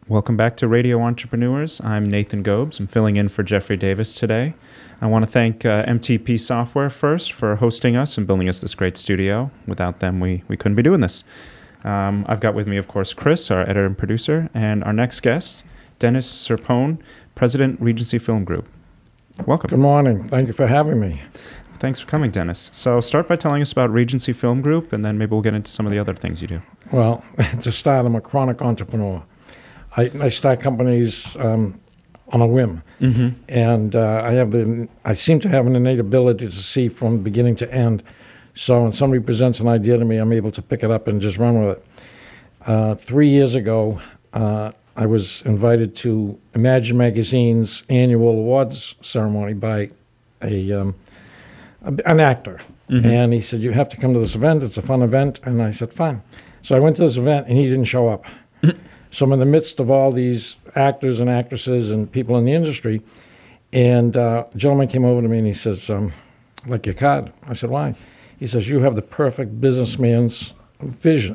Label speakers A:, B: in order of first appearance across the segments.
A: Welcome back to Radio Entrepreneurs. I'm Nathan Gobes. I'm filling in for Jeffrey Davis today. I want to thank MTP Software first for hosting us and building us this great studio. Without them, we couldn't be doing this. I've got with me, of course, Chris, our editor and producer, and our next guest, Dennis Serpone, President, Regency Film Group. Welcome.
B: Good morning. Thank you for having me.
A: Thanks for coming, Dennis. So start by telling us about Regency Film Group, and then maybe we'll get into some of the other things you do.
B: Well, to start, I'm a chronic entrepreneur. I start companies on a whim, and I seem to have an innate ability to see from beginning to end. So when somebody presents an idea to me, I'm able to pick it up and just run with it. 3 years ago, I was invited to Imagine Magazine's annual awards ceremony by an actor. And he said, "You have to come to this event. It's a fun event." And I said, "Fine." So I went to this event, and he didn't show up. So I'm in the midst of all these actors and actresses and people in the industry, and a gentleman came over to me and he says, "I'd like your card." I said, "Why?" He says, "You have the perfect businessman's vision,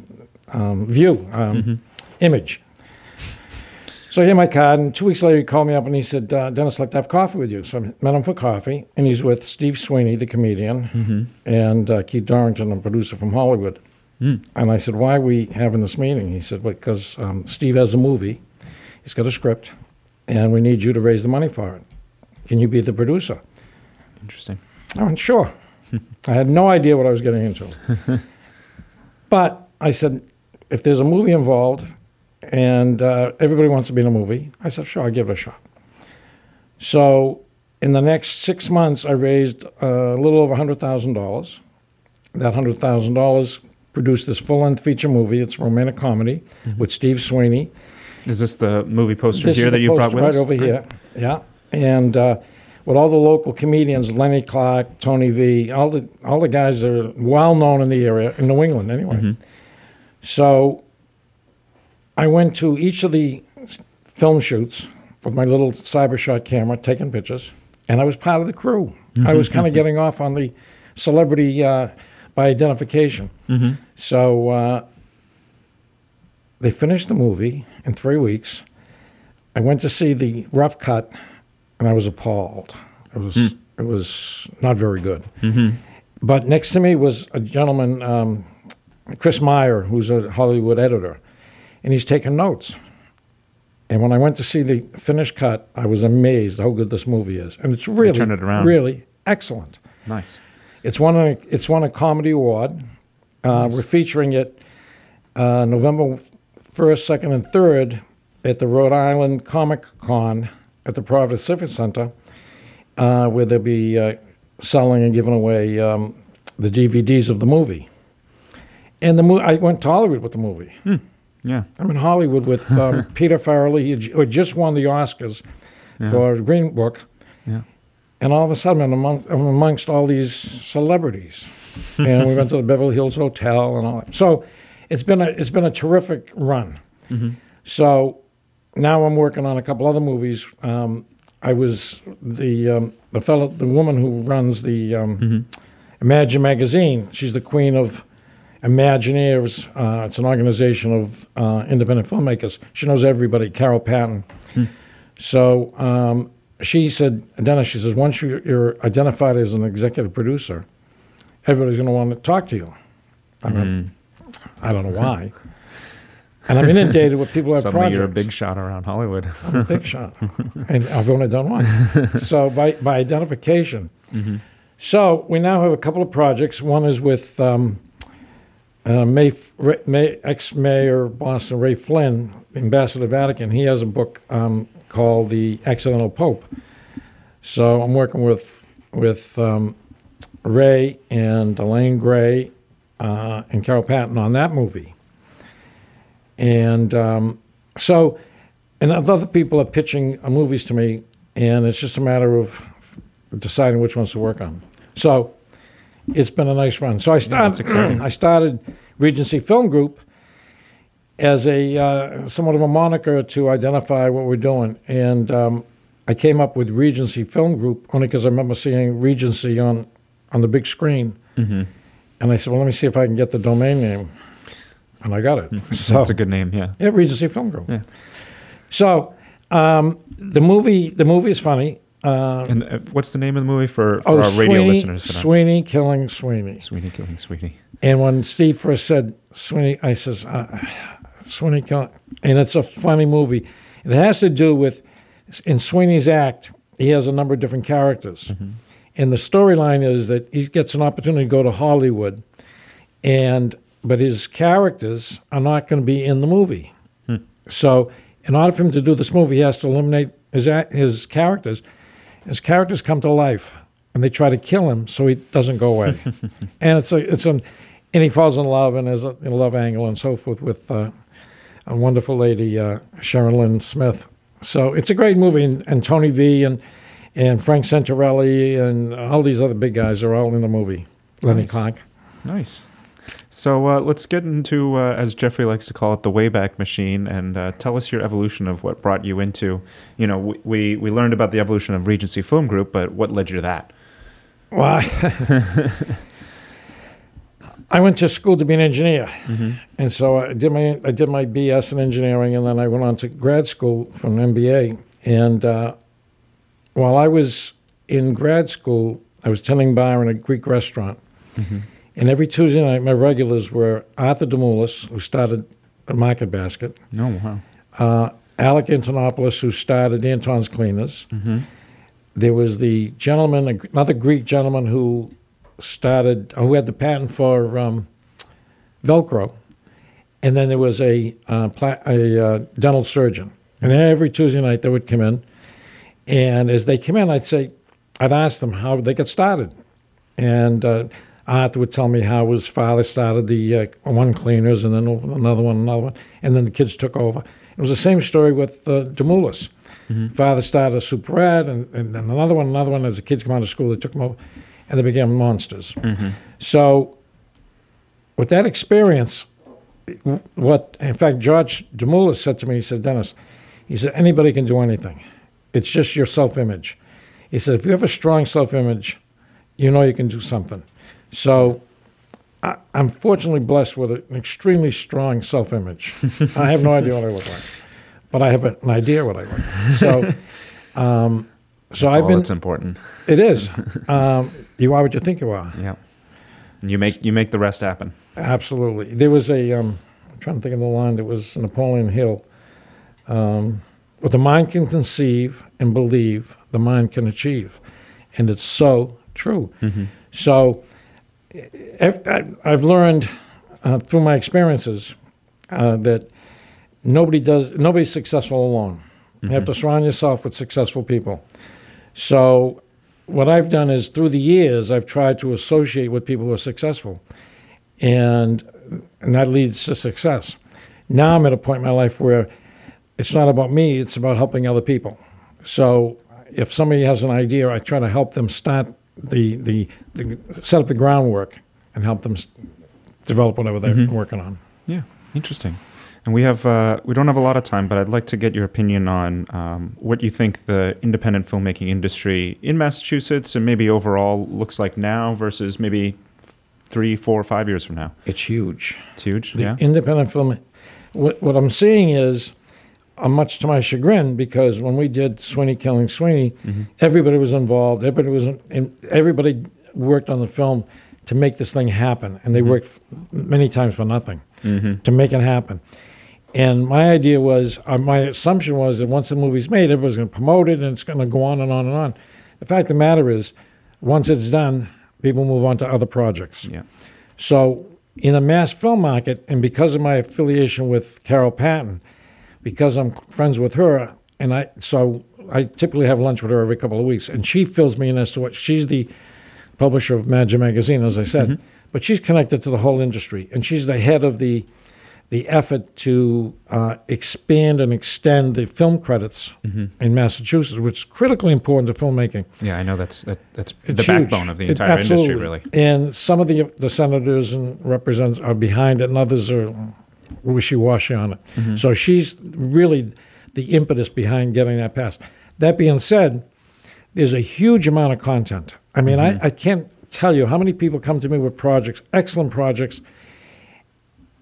B: image." So I gave my card, and 2 weeks later he called me up and he said, "Dennis, I'd like to have coffee with you." So I met him for coffee, and he's with Steve Sweeney, the comedian, and Keith Dorrington, a producer from Hollywood. And I said, "Why are we having this meeting?" He said, "Because Steve has a movie, he's got a script, and we need you to raise the money for it. Can you be the producer?"
A: Interesting.
B: I went, "Sure." I had no idea what I was getting into. But I said, "If there's a movie involved and everybody wants to be in a movie," I said, "Sure, I'll give it a shot." So in the next 6 months, I raised a little over $100,000. That $100,000 produced this full-length feature movie. It's a romantic comedy with Steve Sweeney.
A: Is this the movie poster
B: This
A: here
B: is
A: that
B: the
A: you brought
B: poster
A: with
B: right
A: us?
B: over here, yeah. And with all the local comedians, Lenny Clark, Tony V, all the guys that are well-known in the area, in New England anyway. So I went to each of the film shoots with my little CyberShot camera, taking pictures, and I was part of the crew. I was kind of getting off on the celebrity by identification. So they finished the movie in 3 weeks. I went to see the rough cut, and I was appalled. It was not very good. But next to me was a gentleman, Chris Meyer, who's a Hollywood editor, and he's taking notes. And when I went to see the finished cut, I was amazed how good this movie is. And it's really,
A: turned it around.
B: really excellent.
A: Nice.
B: It's won a comedy award. We're featuring it November 1st, 2nd, and 3rd at the Rhode Island Comic Con at the Providence Civic Center, where they'll be selling and giving away the DVDs of the movie. And I went to Hollywood with the movie.
A: Yeah.
B: I'm in Hollywood with Peter Farrelly, who had just won the Oscars for Green Book. Yeah. And all of a sudden, I'm amongst all these celebrities. And we went to the Beverly Hills Hotel and all that. So it's been a terrific run. So now I'm working on a couple other movies. I was the woman who runs the Imagine Magazine. She's the queen of Imagineers. It's an organization of independent filmmakers. She knows everybody, Carol Patton. So she said, "Dennis," she says, "once you're identified as an executive producer, everybody's going to want to talk to you." I don't know why. And I'm inundated with people who have
A: Suddenly
B: projects.
A: you're a big shot around Hollywood.
B: I'm a big shot. And I've only done one. So by identification. So we now have a couple of projects. One is with ex-mayor Boston Ray Flynn, Ambassador of the Vatican. He has a book called The Accidental Pope. So I'm working with Ray and Elaine Gray and Carol Patton on that movie. And and other people are pitching movies to me, and it's just a matter of deciding which ones to work on. So it's been a nice run. So I started Regency Film Group as a somewhat of a moniker to identify what we're doing. And I came up with Regency Film Group only because I remember seeing Regency on the big screen. And I said, well, let me see if I can get the domain name. and I got it. So
A: That's a good name, yeah.
B: yeah, Regency Film Group.
A: Yeah.
B: So the movie is funny.
A: And what's the name of the movie for our radio listeners?
B: Sweeney Killing Sweeney.
A: Sweeney Killing Sweeney.
B: And when Steve first said Sweeney, I says, Sweeney Killing, and it's a funny movie. It has to do with, in Sweeney's act, he has a number of different characters.
A: Mm-hmm.
B: And the storyline is that he gets an opportunity to go to Hollywood, but his characters are not going to be in the movie. So in order for him to do this movie, he has to eliminate his characters. His characters come to life, and they try to kill him so he doesn't go away. And and he falls in love, and there's a love angle and so forth with a wonderful lady, Sharon Lynn Smith. So it's a great movie, and Tony V and Frank Santarelli and all these other big guys are all in the movie. Lenny Clark.
A: Nice. So let's get into, as Jeffrey likes to call it, the Wayback Machine, and tell us your evolution of what brought you into, we learned about the evolution of Regency Film Group, but what led you to that?
B: Well, I went to school to be an engineer, and so I did my BS in engineering, and then I went on to grad school for an MBA. And while I was in grad school, I was tending bar in a Greek restaurant. And every Tuesday night, my regulars were Arthur Demoulas, who started Market Basket.
A: Oh, wow.
B: Alec Antonopoulos, who started Anton's Cleaners. There was the gentleman, another Greek gentleman who had the patent for Velcro. And then there was a dental surgeon. And every Tuesday night, they would come in. And as they came in, I'd ask them how they got started. And Arthur would tell me how his father started the one Cleaners, and then another one, and then the kids took over. It was the same story with Demoulas. Father started a Superette, and another one. As the kids come out of school, they took them over, and they became monsters. So with that experience, in fact, George Demoulas said to me, he said, Dennis, anybody can do anything. It's just your self-image. He said, if you have a strong self-image, you know you can do something. So I'm fortunately blessed with an extremely strong self-image. I have no idea what I look like, but I have an idea what I look like. So,
A: That's important.
B: It is. You are what you think you are.
A: Yeah. And you make the rest happen.
B: Absolutely. There was I'm trying to think of the line. There was Napoleon Hill. What the mind can conceive and believe, the mind can achieve, and it's so true. So I've learned through my experiences that nobody's successful alone. You have to surround yourself with successful people. So what I've done is through the years, I've tried to associate with people who are successful, and that leads to success. Now I'm at a point in my life where it's not about me, it's about helping other people. So if somebody has an idea, I try to help them start set up the groundwork and help them develop whatever they're working on.
A: Yeah, interesting. And we don't have a lot of time, but I'd like to get your opinion on what you think the independent filmmaking industry in Massachusetts and maybe overall looks like now versus maybe 3, 4, 5 years from now.
B: It's huge.
A: It's huge,
B: the
A: yeah.
B: Independent film. What I'm seeing is, much to my chagrin, because when we did Sweeney Killing Sweeney, everybody was involved. Everybody worked on the film to make this thing happen, and they worked many times for nothing to make it happen. And my idea was, my assumption was that once the movie's made, everybody's going to promote it, and it's going to go on and on and on. The fact of the matter is, once it's done, people move on to other projects. Yeah. So in the mass film market, and because of my affiliation with Carol Patton, because I'm friends with her, and I typically have lunch with her every couple of weeks, and she fills me in as to what she's the publisher of Magic Magazine, as I said, but she's connected to the whole industry, and she's the head of the effort to expand and extend the film credits in Massachusetts, which is critically important to filmmaking.
A: Yeah, I know that's the backbone of the entire industry, really.
B: And some of the senators and representatives are behind it, and others are wishy-washy on it. So she's really the impetus behind getting that passed. That being said, there's a huge amount of content. I mean, I can't tell you how many people come to me with projects, excellent projects,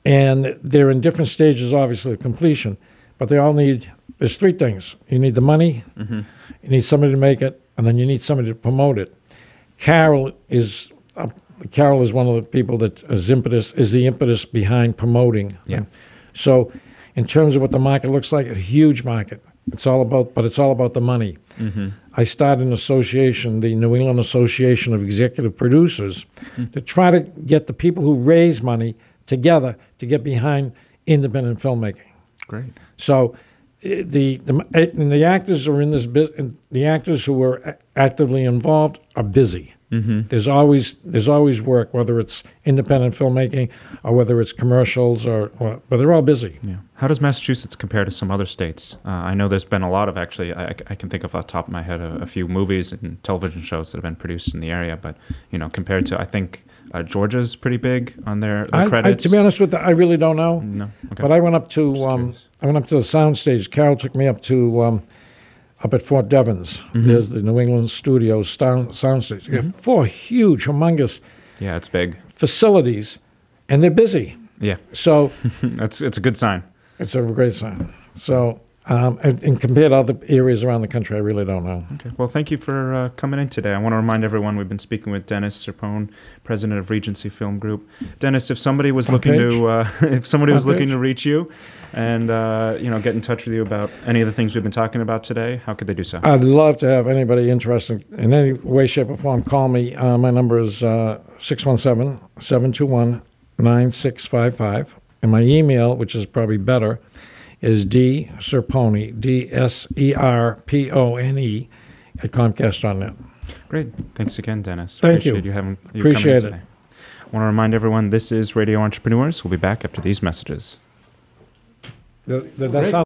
B: and they're in different stages, obviously, of completion, but they all need, there's three things. You need the money,
A: Mm-hmm.
B: you need somebody to make it, and then you need somebody to promote it. Carol is one of the people that is the impetus behind promoting.
A: Yeah.
B: So in terms of what the market looks like, a huge market. It's all about the money.
A: Mm-hmm.
B: I started an association, the New England Association of Executive Producers, to try to get the people who raise money together to get behind independent filmmaking.
A: Great.
B: So the actors are in this business. The actors who are actively involved are busy.
A: Mm-hmm.
B: There's always work, whether it's independent filmmaking or whether it's commercials, but they're all busy.
A: Yeah. How does Massachusetts compare to some other states? I know there's been a lot of, actually, I can think of off the top of my head a few movies and television shows that have been produced in the area, but, compared to, I think, Georgia's pretty big on their credits.
B: To be honest with you, I really don't know.
A: No? Okay.
B: But I went up to the soundstage. Carol took me up to up at Fort Devens.
A: Mm-hmm.
B: There's the New England Studios soundstage. You have 4 huge, humongous
A: Yeah, it's big.
B: facilities, and they're busy.
A: Yeah.
B: So
A: It's a good sign.
B: it's a great sign. So and compared to other areas around the country, I really don't know.
A: Okay. Well, thank you for coming in today. I want to remind everyone we've been speaking with Dennis Serpone, president of Regency Film Group. Dennis, if somebody was looking to reach you and get in touch with you about any of the things we've been talking about today, how could they do so?
B: I'd love to have anybody interested in any way, shape, or form call me. My number is 617-721-9655. And my email, which is probably better, is dserpone, DSERPONE, at Comcast.net.
A: Great. Thanks again, Dennis.
B: Thank you.
A: Appreciate it. I want to remind everyone this is Radio Entrepreneurs. We'll be back after these messages.
B: That sounds